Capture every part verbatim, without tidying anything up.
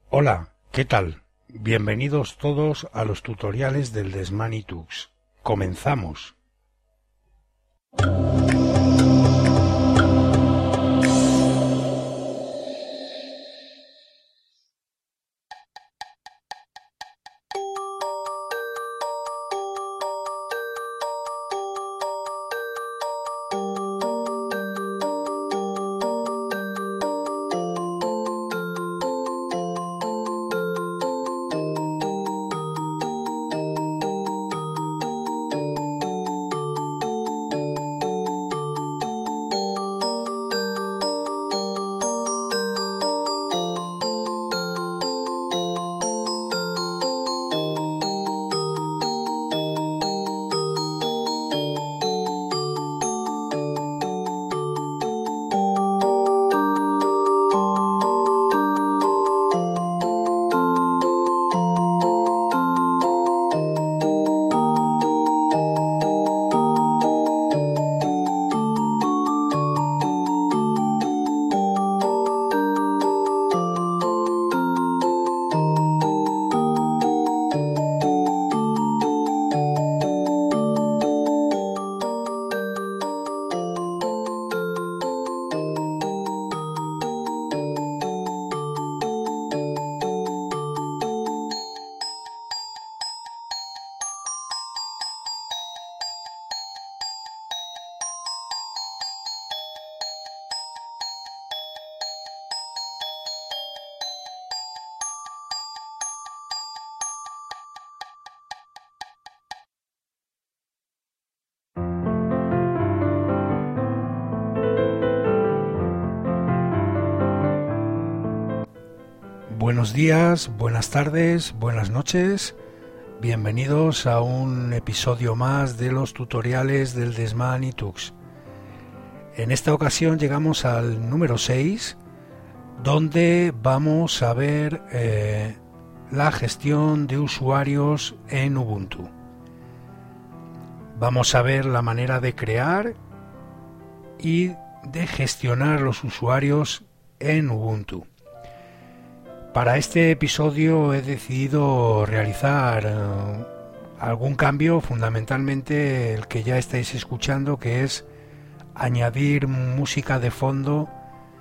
Hola, ¿qué tal? Bienvenidos todos a los tutoriales del Desmanitux. ¡Comenzamos! Buenos días, buenas tardes, buenas noches. Bienvenidos a un episodio más de los tutoriales del Desmanitux. En esta ocasión llegamos al número seis, donde vamos a ver eh, la gestión de usuarios en Ubuntu. Vamos a ver la manera de crear y de gestionar los usuarios en Ubuntu. Para este episodio he decidido realizar uh, algún cambio, fundamentalmente el que ya estáis escuchando, que es añadir música de fondo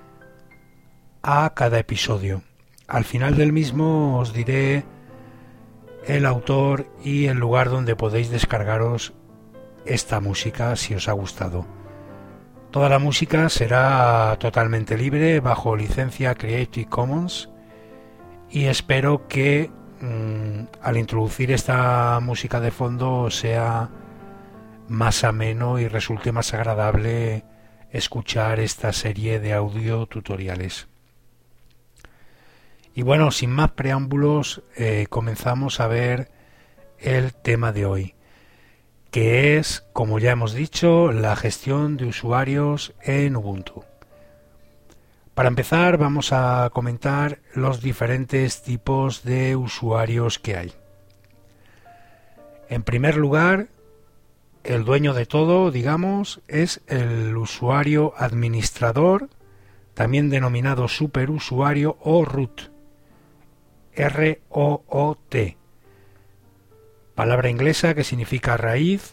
a cada episodio. Al final del mismo os diré el autor y el lugar donde podéis descargaros esta música si os ha gustado. Toda la música será totalmente libre bajo licencia Creative Commons. Y espero que mmm, al introducir esta música de fondo sea más ameno y resulte más agradable escuchar esta serie de audio tutoriales. Y bueno, sin más preámbulos, eh, comenzamos a ver el tema de hoy, que es, como ya hemos dicho, la gestión de usuarios en Ubuntu. Para empezar, vamos a comentar los diferentes tipos de usuarios que hay. En primer lugar, el dueño de todo, digamos, es el usuario administrador, también denominado superusuario o root, R O O T, palabra inglesa que significa raíz,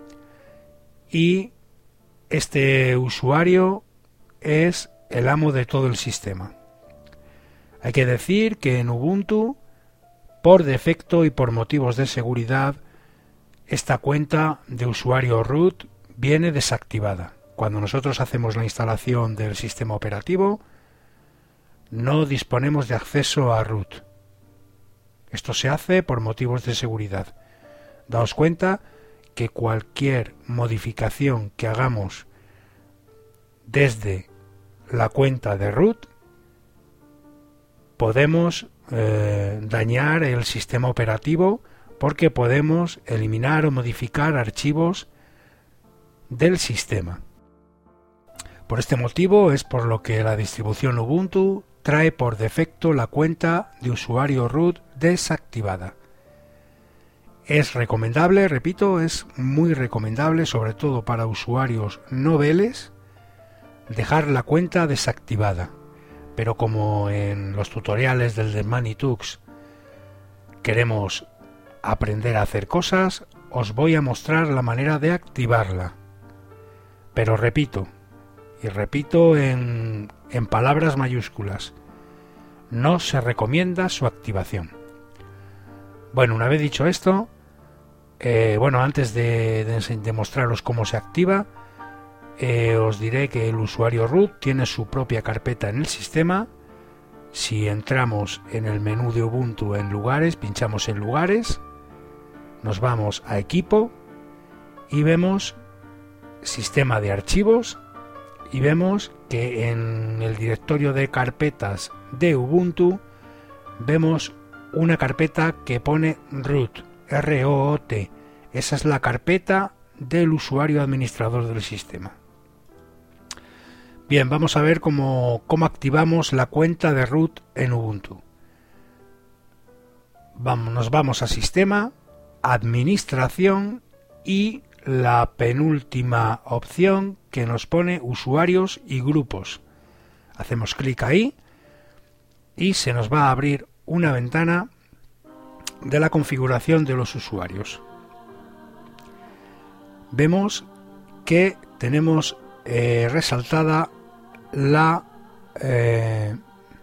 y este usuario es el amo de todo el sistema. Hay que decir que en Ubuntu, por defecto y por motivos de seguridad, esta cuenta de usuario root viene desactivada. Cuando nosotros hacemos la instalación del sistema operativo, no disponemos de acceso a root. Esto se hace por motivos de seguridad. Daos cuenta que cualquier modificación que hagamos desde la cuenta de root podemos eh, dañar el sistema operativo, porque podemos eliminar o modificar archivos del sistema. Por este motivo es por lo que la distribución Ubuntu trae por defecto la cuenta de usuario root desactivada. Es recomendable, repito, es muy recomendable, sobre todo para usuarios noveles, dejar la cuenta desactivada. pero como en los tutoriales del Desmanitux queremos aprender a hacer cosas, os voy a mostrar la manera de activarla. Pero repito, y repito en, en palabras mayúsculas, no se recomienda su activación. Bueno, una vez dicho esto, eh, bueno, antes de, de, de mostraros cómo se activa, eh, os diré que el usuario root tiene su propia carpeta en el sistema. Si entramos en el menú de Ubuntu en lugares, pinchamos en lugares, nos vamos a equipo y vemos sistema de archivos y vemos que en el directorio de carpetas de Ubuntu vemos una carpeta que pone root, R O O T. Esa es la carpeta del usuario administrador del sistema. Bien, vamos a ver cómo, cómo activamos la cuenta de root en Ubuntu. Vamos, nos vamos a sistema, administración y la penúltima opción que nos pone usuarios y grupos. Hacemos clic ahí y se nos va a abrir una ventana de la configuración de los usuarios. Vemos que tenemos eh, resaltada la eh,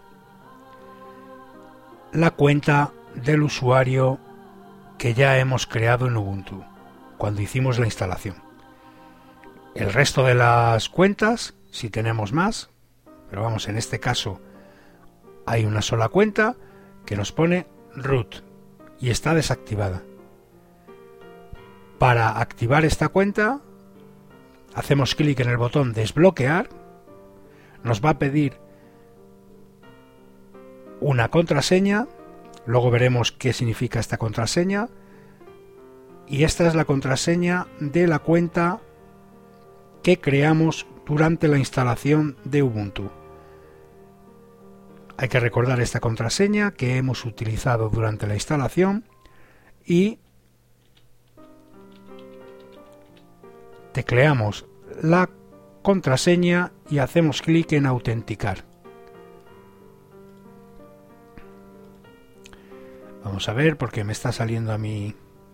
la cuenta del usuario que ya hemos creado en Ubuntu cuando hicimos la instalación. El resto de las cuentas, si tenemos más, pero vamos, en este caso hay una sola cuenta que nos pone root y está desactivada. Para activar esta cuenta hacemos clic en el botón desbloquear, nos va a pedir una contraseña, luego veremos qué significa esta contraseña, y esta es la contraseña de la cuenta que creamos durante la instalación de Ubuntu. Hay que recordar esta contraseña que hemos utilizado durante la instalación y tecleamos la contraseña y hacemos clic en autenticar. Vamos a ver porque me está saliendo a mí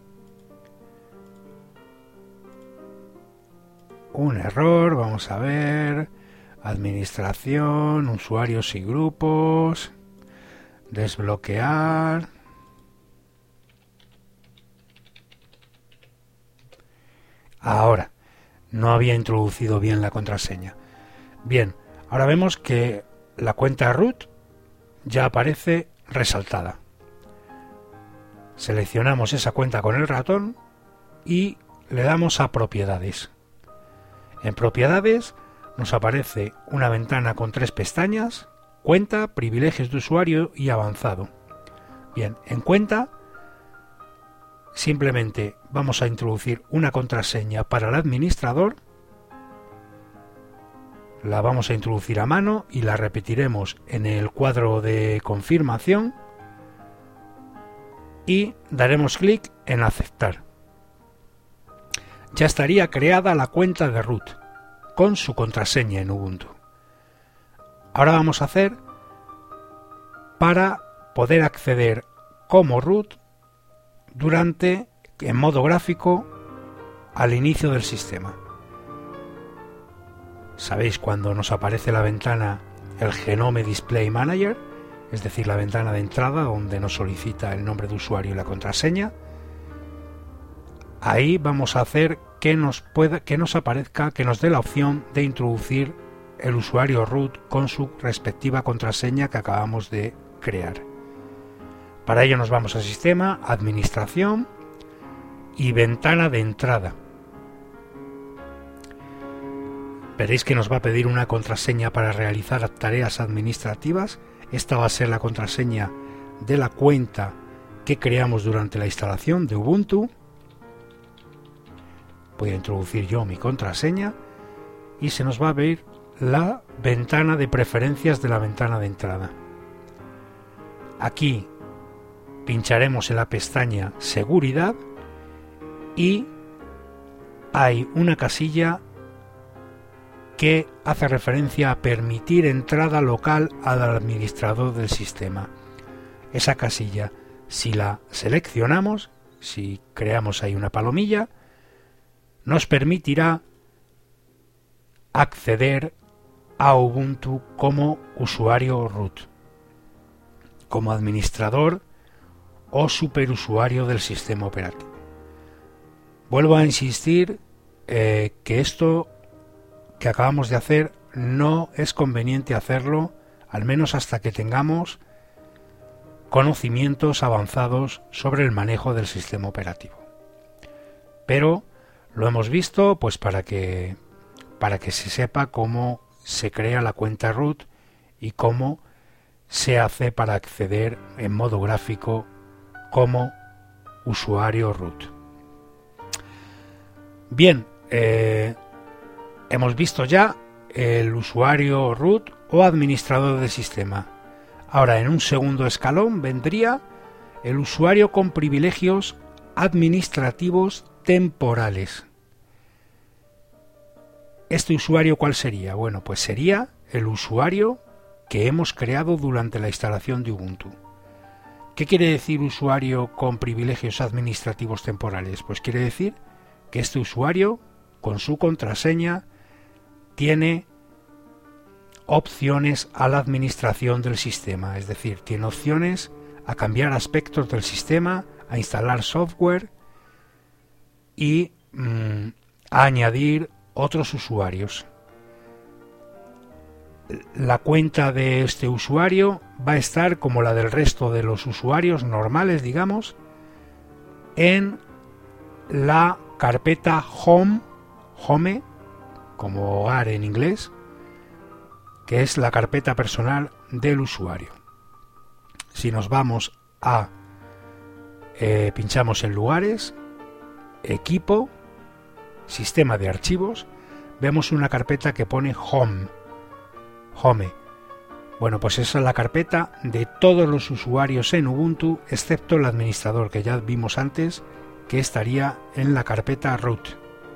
un error. Vamos a ver, administración, usuarios y grupos, desbloquear. Ahora, no había introducido bien la contraseña. Bien, ahora vemos que la cuenta root ya aparece resaltada. Seleccionamos esa cuenta con el ratón y le damos a propiedades. En propiedades nos aparece una ventana con tres pestañas: cuenta, privilegios de usuario y avanzado. Bien, en cuenta simplemente vamos a introducir una contraseña para el administrador, la vamos a introducir a mano y la repetiremos en el cuadro de confirmación y daremos clic en aceptar. Ya estaría creada la cuenta de root con su contraseña en Ubuntu. Ahora vamos a hacer para poder acceder como root durante, en modo gráfico, al inicio del sistema. ¿Sabéis cuando nos aparece la ventana el Genome Display Manager? Es decir, la ventana de entrada donde nos solicita el nombre de usuario y la contraseña. Ahí vamos a hacer que nos pueda, que nos aparezca, que nos dé la opción de introducir el usuario root con su respectiva contraseña que acabamos de crear. Para ello nos vamos a Sistema, Administración y Ventana de entrada. Veréis que nos va a pedir una contraseña para realizar tareas administrativas. Esta va a ser la contraseña de la cuenta que creamos durante la instalación de Ubuntu. Voy a introducir yo mi contraseña y se nos va a abrir la ventana de preferencias de la ventana de entrada. Aquí pincharemos en la pestaña Seguridad y hay una casilla que hace referencia a permitir entrada local al administrador del sistema. Esa casilla, si la seleccionamos, si creamos ahí una palomilla, nos permitirá acceder a Ubuntu como usuario root, como administrador o superusuario del sistema operativo. Vuelvo a insistir eh, que esto que acabamos de hacer no es conveniente hacerlo, al menos hasta que tengamos conocimientos avanzados sobre el manejo del sistema operativo. Pero lo hemos visto pues para que para que se sepa cómo se crea la cuenta root y cómo se hace para acceder en modo gráfico como usuario root. Bien, eh, hemos visto ya el usuario root o administrador del sistema. Ahora, en un segundo escalón vendría el usuario con privilegios administrativos temporales. ¿Este usuario cuál sería? Bueno, pues sería el usuario que hemos creado durante la instalación de Ubuntu. ¿Qué quiere decir usuario con privilegios administrativos temporales? Pues quiere decir que este usuario, con su contraseña, tiene opciones a la administración del sistema, es decir, tiene opciones a cambiar aspectos del sistema, a instalar software y mmm, a añadir otros usuarios. La cuenta de este usuario va a estar como la del resto de los usuarios normales, digamos, en la carpeta Home, Home, como hogar en inglés, que es la carpeta personal del usuario. Si nos vamos a eh, pinchamos en lugares, equipo, sistema de archivos, vemos una carpeta que pone Home. Home. Bueno, pues esa es la carpeta de todos los usuarios en Ubuntu, excepto el administrador, que ya vimos antes que estaría en la carpeta root.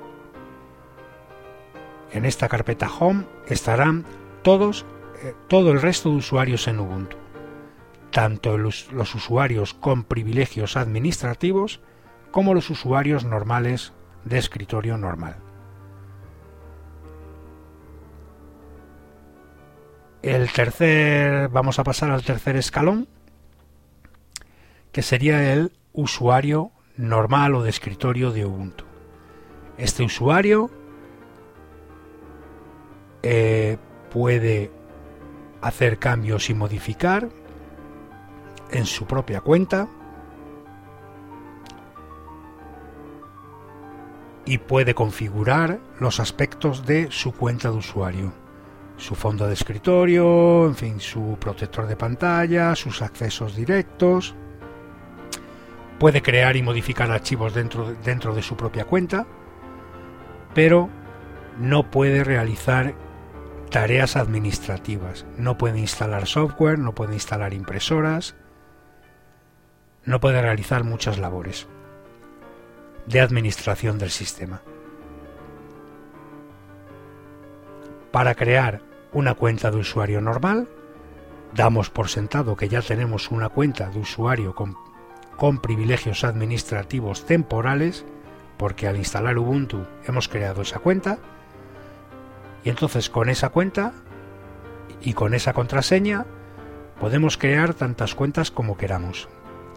En esta carpeta Home estarán todos, eh, todo el resto de usuarios en Ubuntu, tanto los, los usuarios con privilegios administrativos como los usuarios normales de escritorio normal. El tercer, vamos a pasar al tercer escalón, que sería el usuario normal o de escritorio de Ubuntu. Este usuario eh, puede hacer cambios y modificar en su propia cuenta y puede configurar los aspectos de su cuenta de usuario, su fondo de escritorio, en fin, su protector de pantalla, sus accesos directos. Puede crear y modificar archivos dentro, dentro de su propia cuenta, pero no puede realizar tareas administrativas. No puede instalar software, no puede instalar impresoras, no puede realizar muchas labores de administración del sistema. Para crear una cuenta de usuario normal, damos por sentado que ya tenemos una cuenta de usuario con, con privilegios administrativos temporales, porque al instalar Ubuntu hemos creado esa cuenta, y entonces con esa cuenta y con esa contraseña podemos crear tantas cuentas como queramos.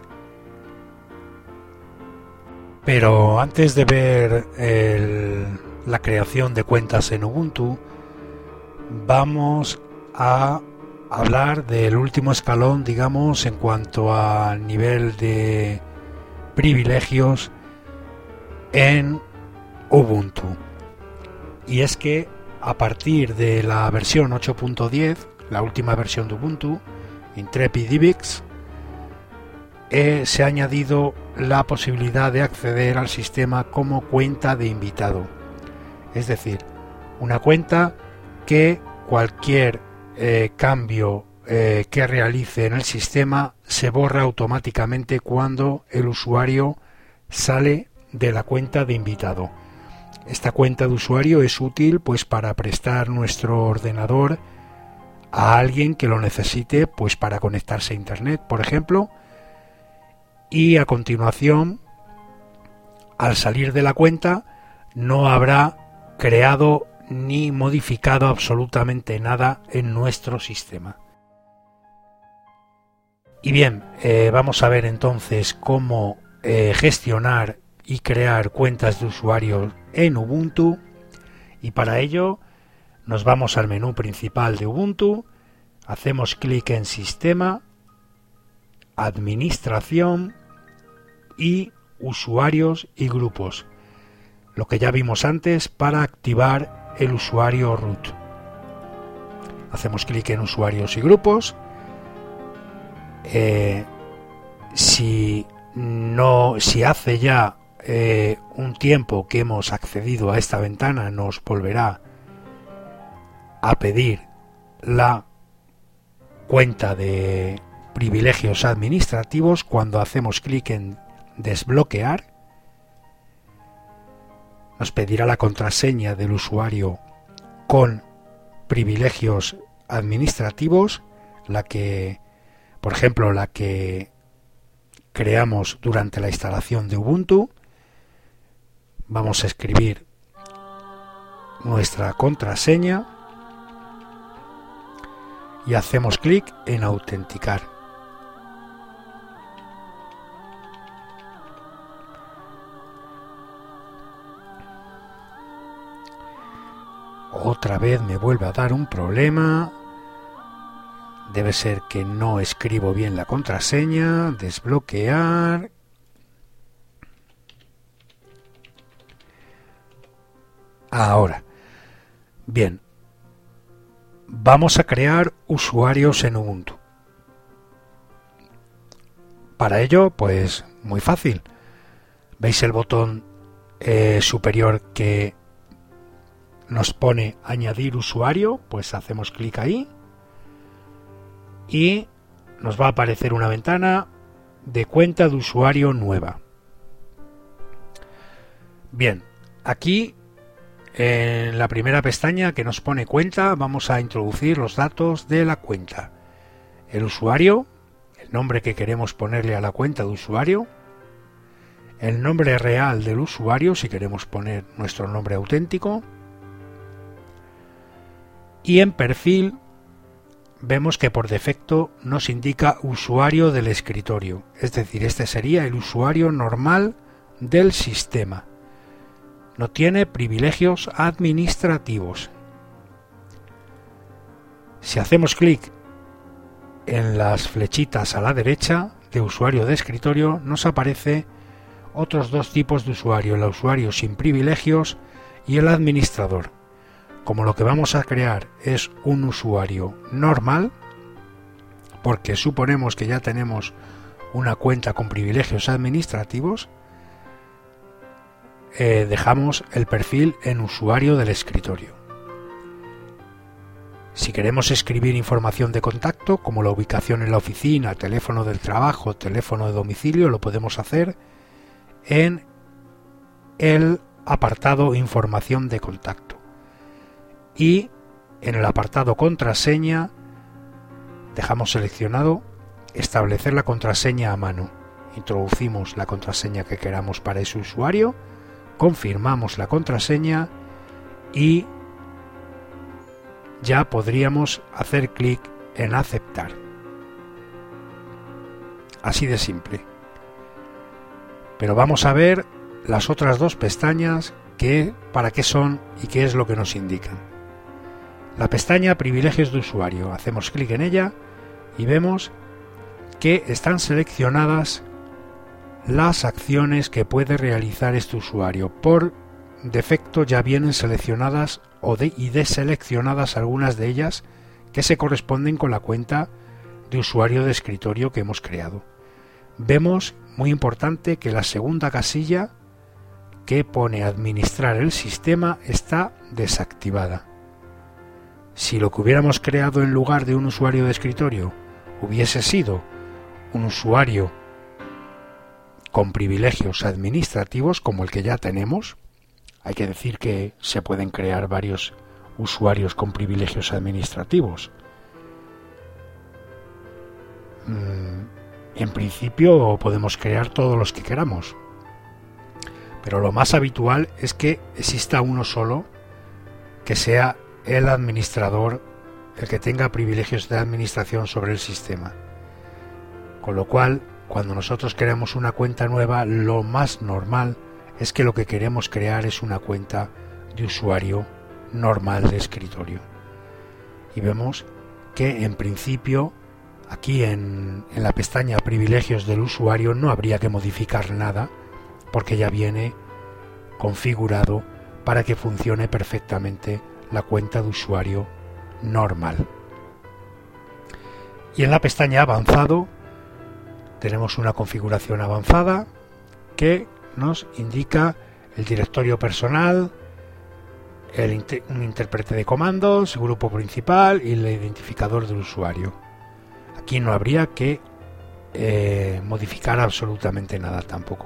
Pero antes de ver el, la creación de cuentas en Ubuntu, vamos a hablar del último escalón, digamos, en cuanto a nivel de privilegios en Ubuntu. Y es que a partir de la versión ocho punto diez, la última versión de Ubuntu, IntrepidIBix, eh, se ha añadido la posibilidad de acceder al sistema como cuenta de invitado. Es decir, una cuenta que cualquier eh, cambio eh, que realice en el sistema se borra automáticamente cuando el usuario sale de la cuenta de invitado. Esta cuenta de usuario es útil pues para prestar nuestro ordenador a alguien que lo necesite pues para conectarse a internet, por ejemplo, y a continuación, al salir de la cuenta, no habrá creado ni modificado absolutamente nada en nuestro sistema. Y bien, eh, vamos a ver entonces cómo eh, gestionar y crear cuentas de usuario en Ubuntu, y para ello nos vamos al menú principal de Ubuntu, hacemos clic en Sistema, Administración y Usuarios y Grupos, lo que ya vimos antes para activar el usuario root. Hacemos clic en Usuarios y Grupos. Eh, si no, si hace ya eh, un tiempo que hemos accedido a esta ventana, nos volverá a pedir la cuenta de privilegios administrativos. Cuando hacemos clic en desbloquear, nos pedirá la contraseña del usuario con privilegios administrativos, la que, por ejemplo, la que creamos durante la instalación de Ubuntu. Vamos a escribir nuestra contraseña y hacemos clic en autenticar. Otra vez me vuelve a dar un problema. Debe ser que no escribo bien la contraseña. Desbloquear. Ahora. Bien. Vamos a crear usuarios en Ubuntu. Para ello, pues muy fácil. ¿Veis el botón eh, superior que nos pone añadir usuario? Pues hacemos clic ahí y nos va a aparecer una ventana de cuenta de usuario nueva. Bien, aquí en la primera pestaña que nos pone cuenta vamos a introducir los datos de la cuenta. El usuario, el nombre que queremos ponerle a la cuenta de usuario, el nombre real del usuario si queremos poner nuestro nombre auténtico, y en perfil vemos que por defecto nos indica usuario del escritorio, es decir, este sería el usuario normal del sistema. No tiene privilegios administrativos. Si hacemos clic en las flechitas a la derecha de usuario de escritorio, nos aparece otros dos tipos de usuario, el usuario sin privilegios y el administrador. Como lo que vamos a crear es un usuario normal, porque suponemos que ya tenemos una cuenta con privilegios administrativos, eh, dejamos el perfil en usuario del escritorio. Si queremos escribir información de contacto, como la ubicación en la oficina, teléfono del trabajo, teléfono de domicilio, lo podemos hacer en el apartado información de contacto. Y en el apartado contraseña dejamos seleccionado establecer la contraseña a mano. Introducimos la contraseña que queramos para ese usuario, confirmamos la contraseña y ya podríamos hacer clic en aceptar. Así de simple. Pero vamos a ver las otras dos pestañas, que, para qué son y qué es lo que nos indican. La pestaña privilegios de usuario, hacemos clic en ella y vemos que están seleccionadas las acciones que puede realizar este usuario. Por defecto ya vienen seleccionadas o de, y deseleccionadas algunas de ellas que se corresponden con la cuenta de usuario de escritorio que hemos creado. Vemos, muy importante, que la segunda casilla que pone administrar el sistema está desactivada. Si lo que hubiéramos creado en lugar de un usuario de escritorio hubiese sido un usuario con privilegios administrativos como el que ya tenemos, Hay que decir que se pueden crear varios usuarios con privilegios administrativos. En principio podemos crear todos los que queramos, pero lo más habitual es que exista uno solo que sea el administrador, el que tenga privilegios de administración sobre el sistema. Con lo cual, cuando nosotros creamos una cuenta nueva, lo más normal es que lo que queremos crear es una cuenta de usuario normal de escritorio. Y vemos que en principio aquí en, en la pestaña privilegios del usuario no habría que modificar nada porque ya viene configurado para que funcione perfectamente la cuenta de usuario normal. Y en la pestaña avanzado tenemos una configuración avanzada que nos indica el directorio personal, el inter- un intérprete de comandos, el grupo principal y el identificador del usuario. Aquí no habría que eh, modificar absolutamente nada tampoco.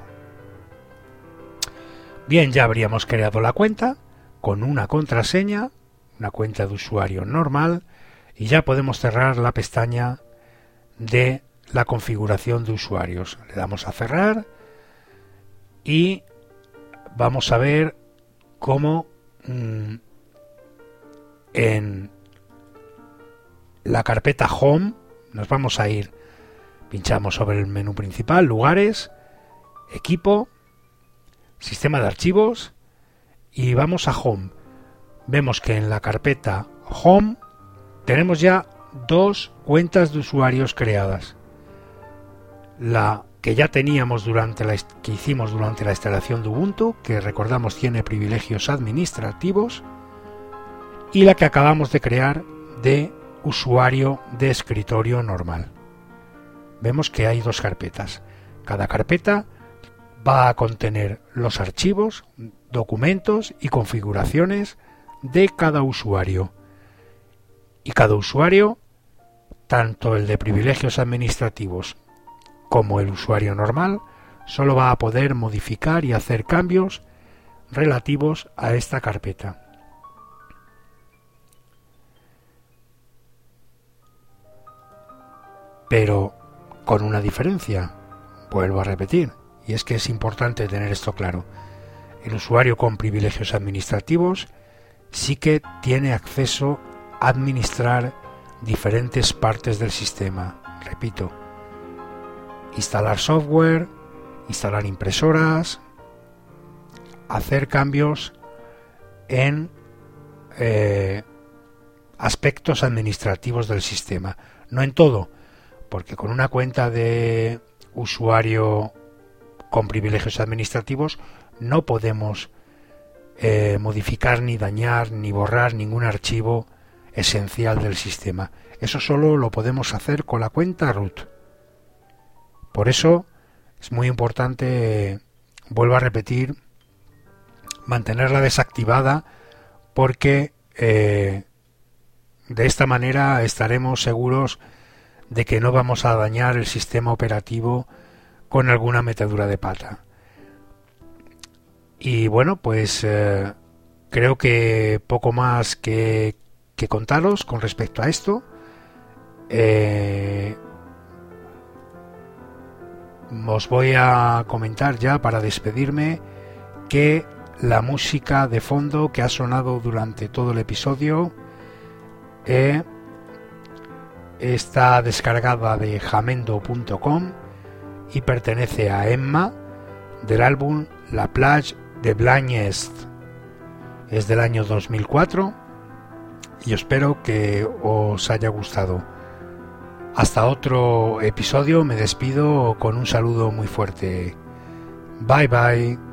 Bien, ya habríamos creado la cuenta con una contraseña, una cuenta de usuario normal, y ya podemos cerrar la pestaña de la configuración de usuarios. Le damos a cerrar y vamos a ver cómo mmm, en la carpeta Home nos vamos a ir, pinchamos sobre el menú principal, lugares, equipo, sistema de archivos y vamos a Home. Vemos que en la carpeta Home tenemos ya dos cuentas de usuarios creadas. La que ya teníamos durante la que hicimos durante la instalación de Ubuntu, que recordamos tiene privilegios administrativos, y la que acabamos de crear de usuario de escritorio normal. Vemos que hay dos carpetas. Cada carpeta va a contener los archivos, documentos y configuraciones de cada usuario. Y cada usuario, tanto el de privilegios administrativos como el usuario normal, solo va a poder modificar y hacer cambios relativos a esta carpeta. Pero con una diferencia, vuelvo a repetir, y es que es importante tener esto claro. El usuario con privilegios administrativos sí que tiene acceso a administrar diferentes partes del sistema. Repito, instalar software, instalar impresoras, hacer cambios en eh, aspectos administrativos del sistema. No en todo, porque con una cuenta de usuario con privilegios administrativos no podemos eh, modificar ni dañar ni borrar ningún archivo esencial del sistema. Eso solo lo podemos hacer con la cuenta root. Por eso es muy importante, vuelvo a repetir, mantenerla desactivada, porque eh, de esta manera estaremos seguros de que no vamos a dañar el sistema operativo con alguna metedura de pata. Y bueno, pues eh, creo que poco más que, que contaros con respecto a esto. Eh, os voy a comentar ya para despedirme que la música de fondo que ha sonado durante todo el episodio eh, está descargada de jamendo punto com y pertenece a Emma, del álbum La Plage de Blanc-Est. Es del año dos mil cuatro y espero que os haya gustado. Hasta otro episodio, me despido con un saludo muy fuerte. Bye bye.